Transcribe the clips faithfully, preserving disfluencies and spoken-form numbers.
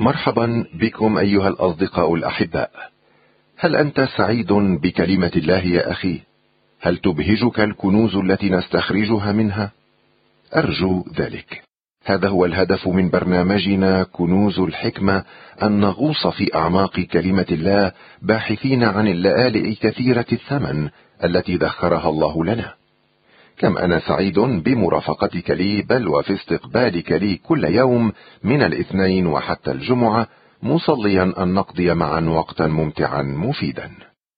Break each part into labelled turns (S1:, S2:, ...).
S1: مرحبا بكم أيها الأصدقاء الأحباء. هل أنت سعيد بكلمة الله يا أخي؟ هل تبهجك الكنوز التي نستخرجها منها؟ أرجو ذلك. هذا هو الهدف من برنامجنا كنوز الحكمة، أن نغوص في أعماق كلمة الله باحثين عن اللآلئ كثيرة الثمن التي ذخرها الله لنا. كم أنا سعيد بمرافقتك لي، بل وفي استقبالك لي كل يوم من الاثنين وحتى الجمعة، مصليا أن نقضي معا وقتا ممتعا مفيدا.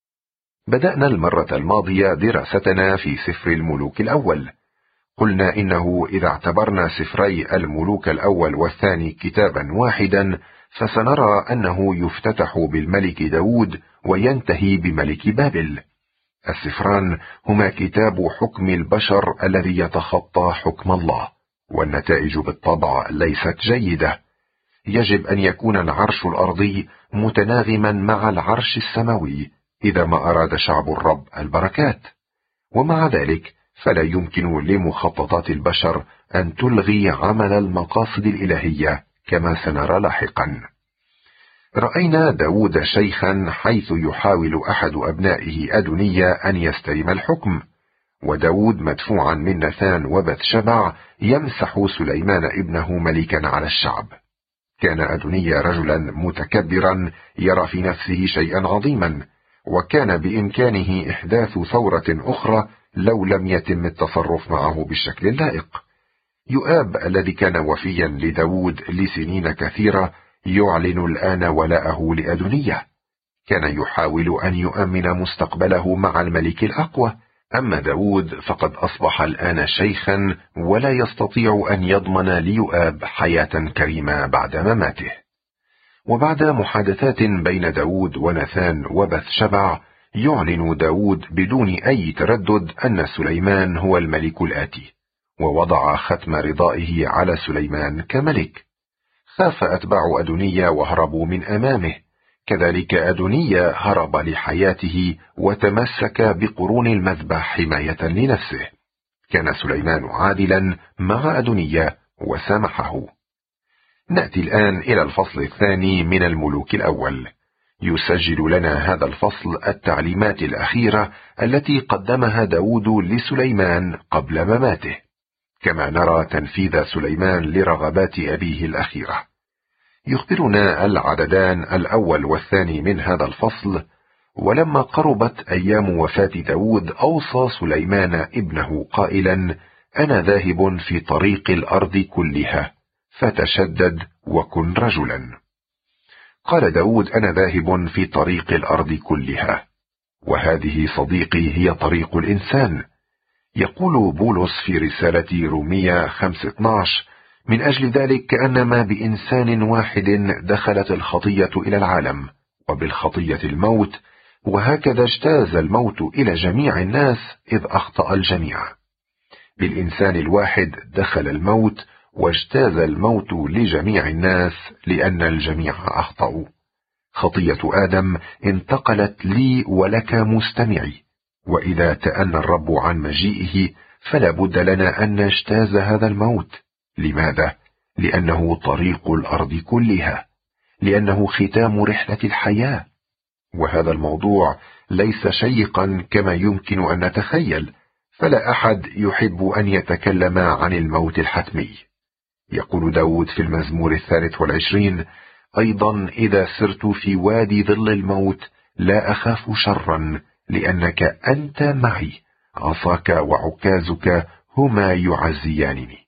S2: بدأنا المرة الماضية دراستنا في سفر الملوك الأول. قلنا إنه إذا اعتبرنا سفري الملوك الأول والثاني كتابا واحدا، فسنرى أنه يفتتح بالملك داود وينتهي بملك بابل. السفران هما كتاب حكم البشر الذي يتخطى حكم الله، والنتائج بالطبع ليست جيدة. يجب أن يكون العرش الأرضي متناغما مع العرش السماوي إذا ما أراد شعب الرب البركات، ومع ذلك فلا يمكن لمخططات البشر أن تلغي عمل المقاصد الإلهية كما سنرى لاحقا. رأينا داود شيخا حيث يحاول أحد أبنائه أدونيا أن يستلم الحكم، وداود مدفوعا من نثان وبث شبع يمسح سليمان ابنه ملكا على الشعب. كان أدونيا رجلا متكبرا يرى في نفسه شيئا عظيما، وكان بإمكانه إحداث ثورة أخرى لو لم يتم التصرف معه بالشكل اللائق. يؤاب الذي كان وفيا لداود لسنين كثيرة يعلن الآن ولاءه لأدونيا. كان يحاول أن يؤمن مستقبله مع الملك الأقوى، أما داود فقد أصبح الآن شيخا ولا يستطيع أن يضمن ليؤاب حياة كريمة بعد مماته. وبعد محادثات بين داود ونثان وبث شبع، يعلن داود بدون أي تردد أن سليمان هو الملك الآتي، ووضع ختم رضائه على سليمان كملك. خاف أتباع أدونيا وهربوا من أمامه، كذلك أدونيا هرب لحياته وتمسك بقرون المذبح حماية لنفسه. كان سليمان عادلا مع أدونيا وسامحه. نأتي الآن إلى الفصل الثاني من الملوك الأول. يسجل لنا هذا الفصل التعليمات الأخيرة التي قدمها داود لسليمان قبل مماته، كما نرى تنفيذ سليمان لرغبات أبيه الأخيرة. يخبرنا العددان الأول والثاني من هذا الفصل: ولما قربت أيام وفاة داود أوصى سليمان ابنه قائلا: أنا ذاهب في طريق الأرض كلها، فتشدد وكن رجلا. قال داود: أنا ذاهب في طريق الأرض كلها، وهذه صديقي هي طريق الإنسان. يقول بولس في رسالة رومية خمسة اثناشر: من أجل ذلك كأنما بإنسان واحد دخلت الخطية إلى العالم، وبالخطية الموت، وهكذا اجتاز الموت إلى جميع الناس إذ أخطأ الجميع. بالإنسان الواحد دخل الموت، واجتاز الموت لجميع الناس لأن الجميع أخطأوا. خطية آدم انتقلت لي ولك مستمعي، وإذا تأنى الرب عن مجيئه فلا بد لنا أن نجتاز هذا الموت. لماذا؟ لأنه طريق الأرض كلها، لأنه ختام رحلة الحياة. وهذا الموضوع ليس شيقا كما يمكن أن نتخيل، فلا أحد يحب أن يتكلم عن الموت الحتمي. يقول داود في المزمور الثالث والعشرين: أيضا إذا سرت في وادي ظل الموت لا أخاف شرا، لأنك أنت معي، عصاك وعكازك هما يعزيانني.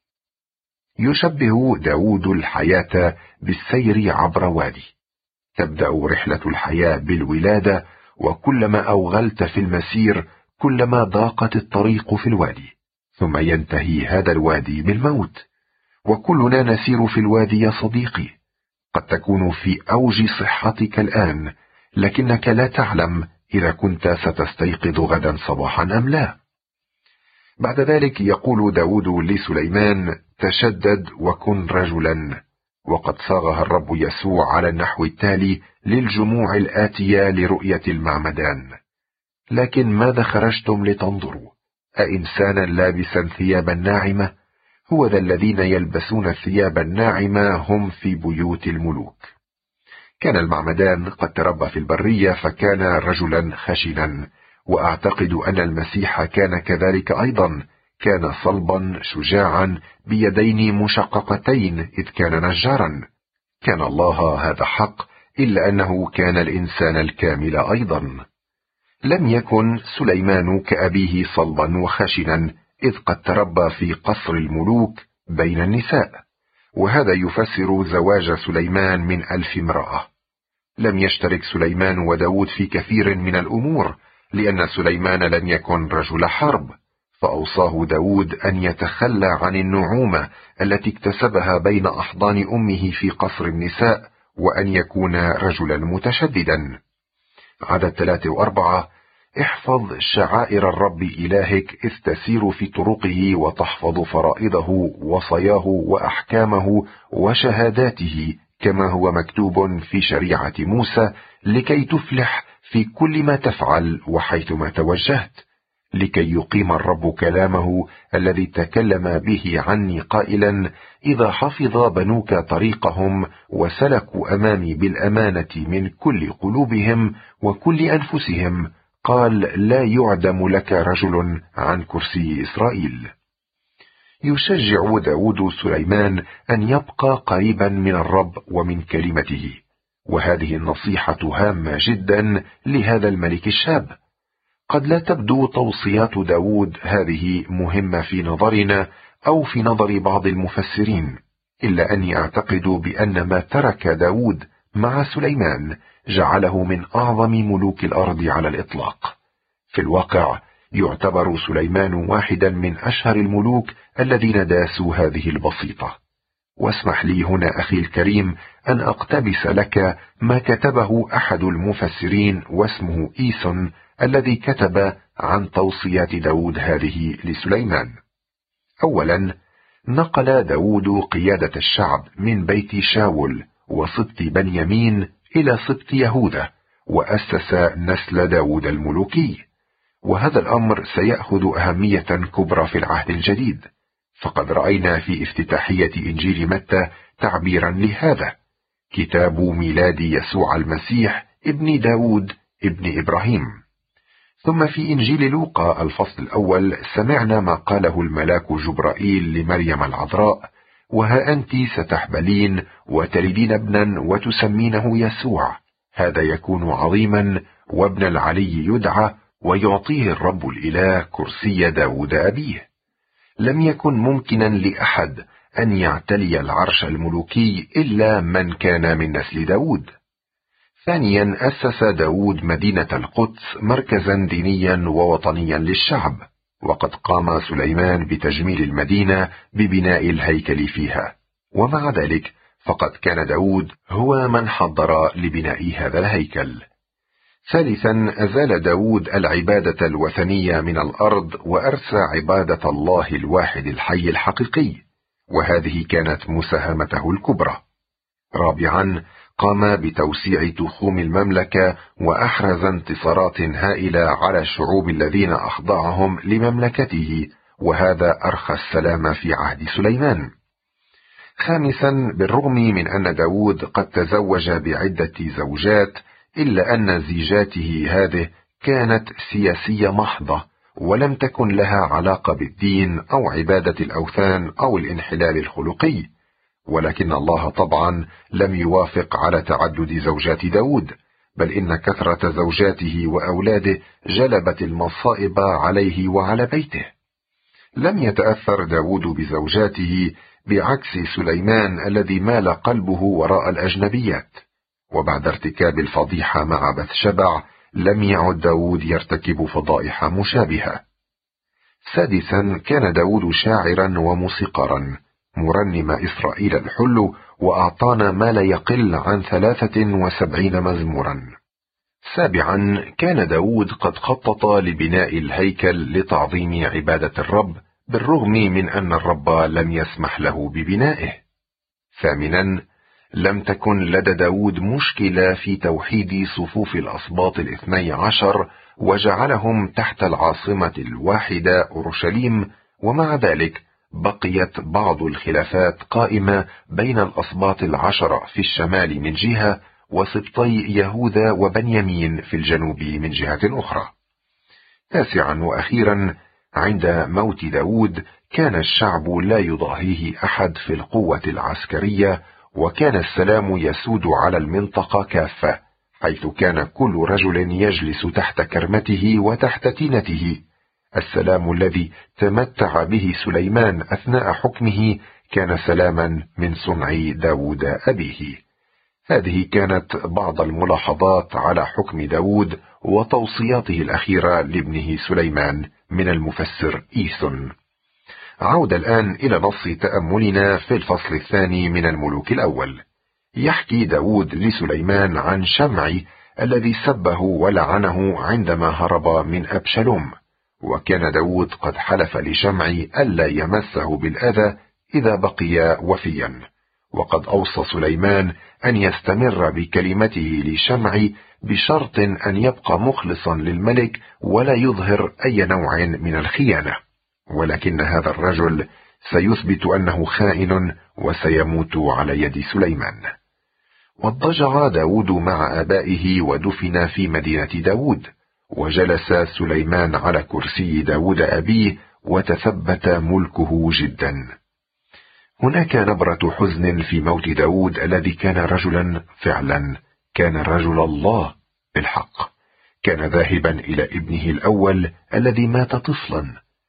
S2: يشبه داود الحياة بالسير عبر وادي. تبدأ رحلة الحياة بالولادة، وكلما أوغلت في المسير كلما ضاقت الطريق في الوادي، ثم ينتهي هذا الوادي بالموت. وكلنا نسير في الوادي يا صديقي. قد تكون في أوج صحتك الآن، لكنك لا تعلم إذا كنت ستستيقظ غدا صباحا أم لا. بعد ذلك يقول داود لسليمان: تشدد وكن رجلا. وقد صاغها الرب يسوع على النحو التالي للجموع الآتية لرؤية المعمدان: لكن ماذا خرجتم لتنظروا؟ أإنسانا لابسا ثيابا ناعمة؟ هو ذا الذين يلبسون الثياب الناعمة هم في بيوت الملوك. كان المعمدان قد تربى في البرية فكان رجلا خشنا، وأعتقد أن المسيح كان كذلك أيضا، كان صلبا شجاعا بيدين مشققتين إذ كان نجارا. كان الله هذا حق، إلا أنه كان الإنسان الكامل أيضا. لم يكن سليمان كأبيه صلبا وخشنا، إذ قد تربى في قصر الملوك بين النساء، وهذا يفسر زواج سليمان من ألف امرأة. لم يشترك سليمان وداود في كثير من الأمور، لأن سليمان لم يكن رجل حرب، فأوصاه داود أن يتخلى عن النعومة التي اكتسبها بين أحضان أمه في قصر النساء، وأن يكون رجلا متشددا. عدد ثلاثة وأربعة: احفظ شعائر الرب إلهك إذ تسير في طرقه، وتحفظ فرائضه وصاياه وأحكامه وشهاداته، كما هو مكتوب في شريعة موسى، لكي تفلح في كل ما تفعل وحيثما توجهت، لكي يقيم الرب كلامه الذي تكلم به عني قائلا: إذا حفظ بنوك طريقهم وسلكوا أمامي بالأمانة من كل قلوبهم وكل أنفسهم، قال: لا يعدم لك رجل عن كرسي إسرائيل. يشجع داود سليمان أن يبقى قريبا من الرب ومن كلمته، وهذه النصيحة هامة جدا لهذا الملك الشاب. قد لا تبدو توصيات داود هذه مهمة في نظرنا أو في نظر بعض المفسرين، إلا أني أعتقد بأن ما ترك داود مع سليمان جعله من أعظم ملوك الأرض على الإطلاق. في الواقع يعتبر سليمان واحدا من أشهر الملوك الذين داسوا هذه البسيطة. واسمح لي هنا أخي الكريم أن أقتبس لك ما كتبه أحد المفسرين، واسمه إيسون، الذي كتب عن توصيات داود هذه لسليمان. أولا، نقل داود قيادة الشعب من بيت شاول وسبط بنيامين إلى سبط يهوذا، وأسس نسل داود الملوكي، وهذا الأمر سيأخذ أهمية كبرى في العهد الجديد، فقد رأينا في افتتاحية إنجيل متى تعبيرا لهذا: كتاب ميلاد يسوع المسيح ابن داود ابن إبراهيم. ثم في إنجيل لوقا الفصل الأول سمعنا ما قاله الملاك جبرائيل لمريم العذراء: وها أنت ستحبلين وتلدين ابنا وتسمينه يسوع، هذا يكون عظيما، وابن العلي يدعى، ويعطيه الرب الإله كرسي داود أبيه. لم يكن ممكنا لأحد أن يعتلي العرش الملوكي إلا من كان من نسل داود. ثانيا، أسس داود مدينة القدس مركزا دينيا ووطنيا للشعب، وقد قام سليمان بتجميل المدينة ببناء الهيكل فيها، ومع ذلك فقد كان داود هو من حضر لبناء هذا الهيكل. ثالثا، أزال داود العبادة الوثنية من الأرض وأرسى عبادة الله الواحد الحي الحقيقي، وهذه كانت مساهمته الكبرى. رابعا، قام بتوسيع تخوم المملكة وأحرز انتصارات هائلة على الشعوب الذين أخضعهم لمملكته، وهذا أرخى السلام في عهد سليمان. خامسا، بالرغم من أن داود قد تزوج بعدة زوجات، إلا أن زيجاته هذه كانت سياسية محضة، ولم تكن لها علاقة بالدين أو عبادة الأوثان أو الانحلال الخلقي، ولكن الله طبعا لم يوافق على تعدد زوجات داود، بل إن كثرة زوجاته وأولاده جلبت المصائب عليه وعلى بيته. لم يتأثر داود بزوجاته بعكس سليمان الذي مال قلبه وراء الأجنبيات، وبعد ارتكاب الفضيحة مع بثشبع لم يعد داود يرتكب فضائح مشابهة. سادسا، كان داود شاعرا وموسيقارا، مرنم إسرائيل الحل، وأعطانا ما لا يقل عن ثلاثة وسبعين مزمورا. سابعا، كان داود قد خطط لبناء الهيكل لتعظيم عبادة الرب، بالرغم من أن الرب لم يسمح له ببنائه. ثامنا، لم تكن لدى داود مشكلة في توحيد صفوف الأسباط الاثني عشر وجعلهم تحت العاصمة الواحدة أورشليم، ومع ذلك بقيت بعض الخلافات قائمة بين الأسباط العشرة في الشمال من جهة، وسبطي يهوذا وبنيامين في الجنوب من جهة أخرى. تاسعا وأخيرا، عند موت داود كان الشعب لا يضاهيه أحد في القوة العسكرية، وكان السلام يسود على المنطقة كافة، حيث كان كل رجل يجلس تحت كرمته وتحت تينته. السلام الذي تمتع به سليمان أثناء حكمه كان سلاما من صنع داود أبيه. هذه كانت بعض الملاحظات على حكم داود وتوصياته الأخيرة لابنه سليمان من المفسر إيسون. عود الآن إلى نص تأملنا في الفصل الثاني من الملوك الأول. يحكي داود لسليمان عن شمعي الذي سبه ولعنه عندما هرب من أبشالوم، وكان داود قد حلف لشمعي ألا يمسه بالأذى إذا بقي وفيا، وقد أوصى سليمان أن يستمر بكلمته لشمعي بشرط أن يبقى مخلصا للملك ولا يظهر أي نوع من الخيانة، ولكن هذا الرجل سيثبت أنه خائن وسيموت على يد سليمان. واضطجع داود مع آبائه ودفن في مدينة داود، وجلس سليمان على كرسي داود أبيه وتثبت ملكه جدا. هناك نبرة حزن في موت داود الذي كان رجلا فعلا، كان رجل الله بالحق، كان ذاهبا إلى ابنه الأول الذي مات طفلا.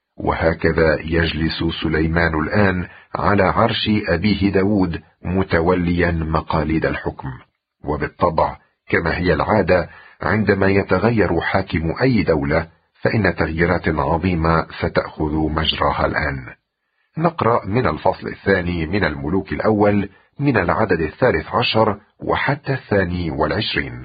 S2: وهكذا يجلس سليمان الآن على عرش أبيه داود متوليا مقاليد الحكم. وبالطبع كما هي العادة عندما يتغير حاكم أي دولة فإن تغييرات عظيمة ستأخذ مجراها الآن. نقرأ من الفصل الثاني من الملوك الأول من العدد الثالث عشر وحتى الثاني والعشرين.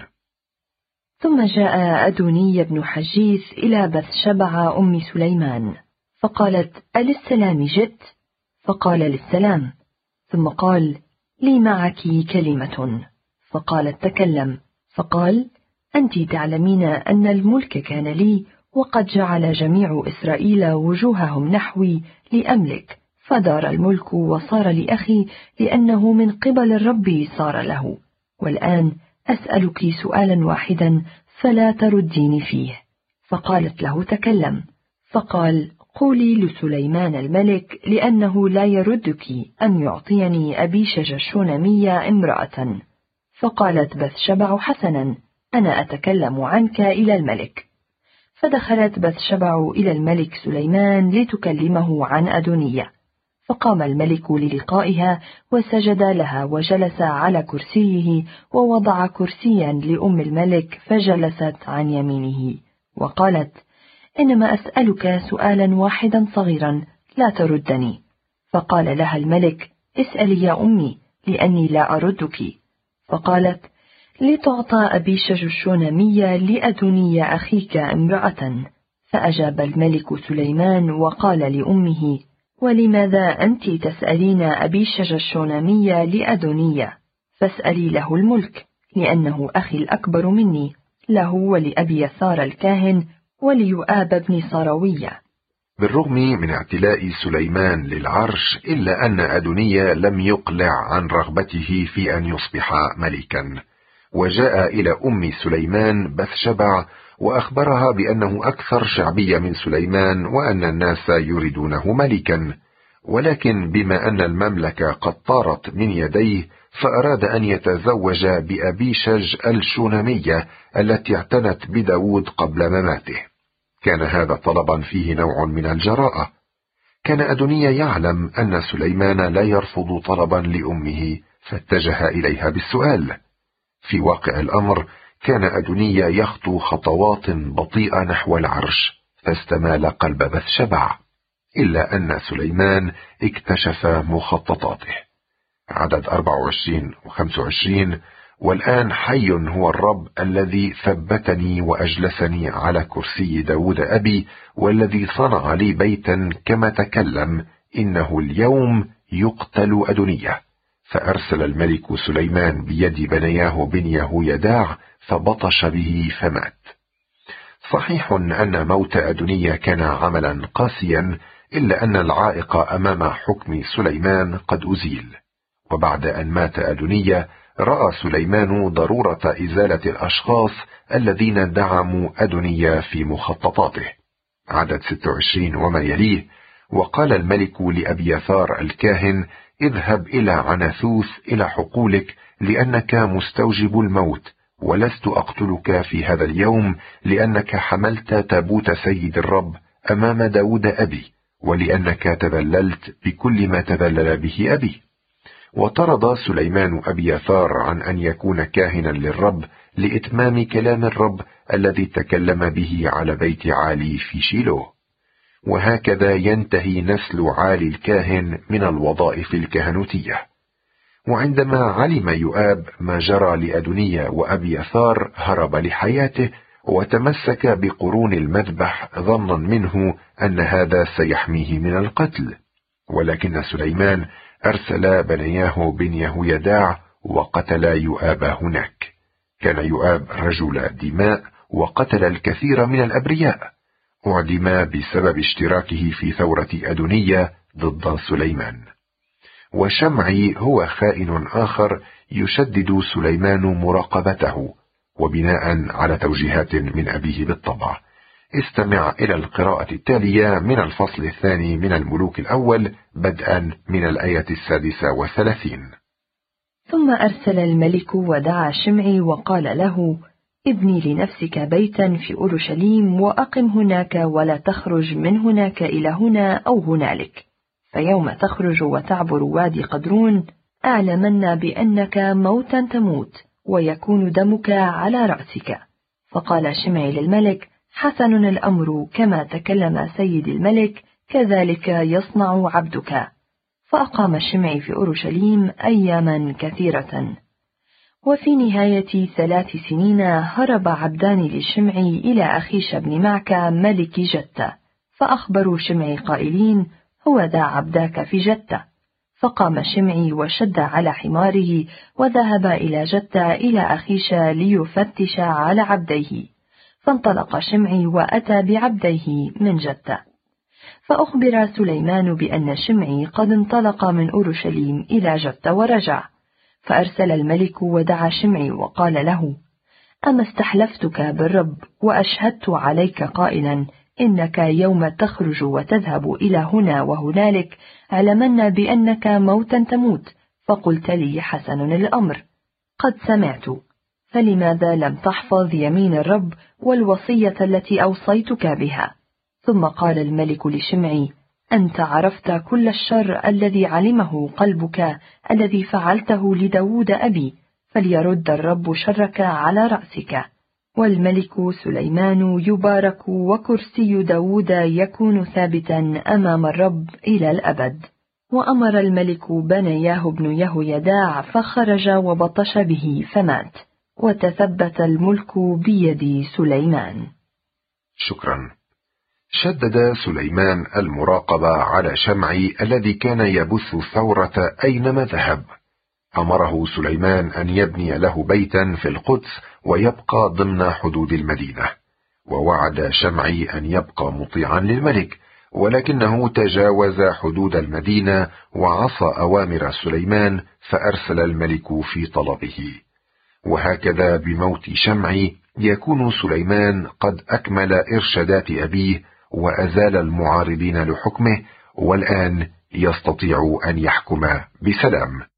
S3: ثم جاء أدوني بن حجيث إلى بثشبع أم سليمان، فقالت: أللسلام جئت؟ فقال: للسلام. ثم قال: لي معك كلمة. فقالت: تكلم. فقال: أنت تعلمين أن الملك كان لي، وقد جعل جميع إسرائيل وجوههم نحوي لأملك، فدار الملك وصار لأخي لأنه من قبل الرب صار له. والآن أسألك سؤالا واحدا فلا ترديني فيه. فقالت له: تكلم. فقال: قولي لسليمان الملك لأنه لا يردك أن يعطيني أبيشج الشونمية امرأة. فقالت بثشبع: حسنا، أنا أتكلم عنك إلى الملك. فدخلت بثشبع إلى الملك سليمان لتكلمه عن أدونية، فقام الملك للقائها وسجد لها وجلس على كرسيه، ووضع كرسيا لأم الملك فجلست عن يمينه، وقالت: إنما أسألك سؤالا واحدا صغيرا لا تردني. فقال لها الملك: اسألي يا أمي لأني لا أردك. فقالت: لتعطى أبيشج الشونمية لأدوني أخيك امرأة. فأجاب الملك سليمان وقال لأمه: ولماذا أنت تسألين أبيشج الشونمية لأدوني؟ فاسألي له الملك، لأنه أخي الأكبر مني، له ولأبي يسار الكاهن وليؤاب بن صاروية.
S2: بالرغم من اعتلاء سليمان للعرش إلا أن أدونية لم يقلع عن رغبته في أن يصبح ملكا، وجاء إلى أم سليمان بثشبع وأخبرها بأنه أكثر شعبية من سليمان وأن الناس يريدونه ملكا، ولكن بما أن المملكة قد طارت من يديه فأراد أن يتزوج بأبيشج الشونمية التي اعتنت بداود قبل مماته. كان هذا طلبا فيه نوع من الجراءة. كان أدونية يعلم أن سليمان لا يرفض طلبا لأمه، فاتجه إليها بالسؤال. في واقع الأمر كان أدونية يخطو خطوات بطيئة نحو العرش، فاستمال قلب بثشبع، إلا أن سليمان اكتشف مخططاته. عدد أربعة وعشرين وخمسة وعشرين: والآن حي هو الرب الذي ثبتني وأجلسني على كرسي داود أبي، والذي صنع لي بيتا كما تكلم، إنه اليوم يقتل أدونية. فأرسل الملك سليمان بيد بنياه بن يهويداع فبطش به فمات. صحيح أن موت أدونية كان عملا قاسيا، إلا أن العائق أمام حكم سليمان قد أزيل. وبعد أن مات أدونية رأى سليمان ضرورة إزالة الأشخاص الذين دعموا أدونية في مخططاته. عدد ستة وعشرين وما يليه: وقال الملك لأبياثار الكاهن: اذهب إلى عناثوث إلى حقولك، لأنك مستوجب الموت، ولست أقتلك في هذا اليوم، لأنك حملت تابوت سيد الرب أمام داود أبي، ولأنك تذللت بكل ما تذلل به أبي. وطرد سليمان أبياثار عن أن يكون كاهنا للرب لإتمام كلام الرب الذي تكلم به على بيت عالي في شيلوه. وهكذا ينتهي نسل عالي الكاهن من الوظائف الكهنوتية. وعندما علم يؤاب ما جرى لأدونية وأبياثار هرب لحياته، وتمسك بقرون المذبح ظنا منه أن هذا سيحميه من القتل. ولكن سليمان أرسل بنياه بن يهويداع وقتل يؤاب هناك. كان يؤاب رجل دماء، وقتل الكثير من الأبرياء. أعدم بسبب اشتراكه في ثورة أدونية ضد سليمان. وشمعي هو خائن آخر يشدد سليمان مراقبته، وبناء على توجيهات من أبيه بالطبع. استمع إلى القراءة التالية من الفصل الثاني من الملوك الأول، بدءا من الآية السادسة والثلاثين.
S3: ثم أرسل الملك ودعا شمعي وقال له: ابني لنفسك بيتا في أورشليم، وأقم هناك، ولا تخرج من هناك إلى هنا أو هنالك، فيوم تخرج وتعبر وادي قدرون أعلمنا بأنك موتا تموت، ويكون دمك على رأسك. فقال شمعي للملك: حسن الأمر، كما تكلم سيد الملك كذلك يصنع عبدك. فأقام شمعي في أورشليم أياما كثيرة. وفي نهاية ثلاث سنين هرب عبدان لشمعي إلى أخيش بن معكة ملك جتة، فأخبروا شمعي قائلين: هو ذا عبداك في جتة. فقام شمعي وشد على حماره وذهب إلى جتة إلى أخيش ليفتش على عبديه. فانطلق شمعي وأتى بعبديه من جتة. فأخبر سليمان بأن شمعي قد انطلق من أورشليم إلى جتة ورجع. فأرسل الملك ودعا شمعي وقال له: أما استحلفتك بالرب وأشهدت عليك قائلا إنك يوم تخرج وتذهب إلى هنا وهنالك علمنا بأنك موتا تموت، فقلت لي حسن الأمر، قد سمعت، فلماذا لم تحفظ يمين الرب والوصية التي أوصيتك بها؟ ثم قال الملك لشمعي: أنت عرفت كل الشر الذي علمه قلبك الذي فعلته لداود أبي، فليرد الرب شرك على رأسك. والملك سليمان يبارك، وكرسي داود يكون ثابتا أمام الرب إلى الأبد. وأمر الملك بنياه بن يهويداع فخرج وبطش به فمات، وتثبت الملك بيد سليمان.
S2: شكرا. شدد سليمان المراقبة على شمعي الذي كان يبث الثورة أينما ذهب. أمره سليمان أن يبني له بيتا في القدس ويبقى ضمن حدود المدينة، ووعد شمعي أن يبقى مطيعا للملك، ولكنه تجاوز حدود المدينة وعصى أوامر سليمان، فأرسل الملك في طلبه. وهكذا بموت شمعي يكون سليمان قد أكمل إرشادات أبيه وأزال المعارضين لحكمه، والآن يستطيع أن يحكم بسلام.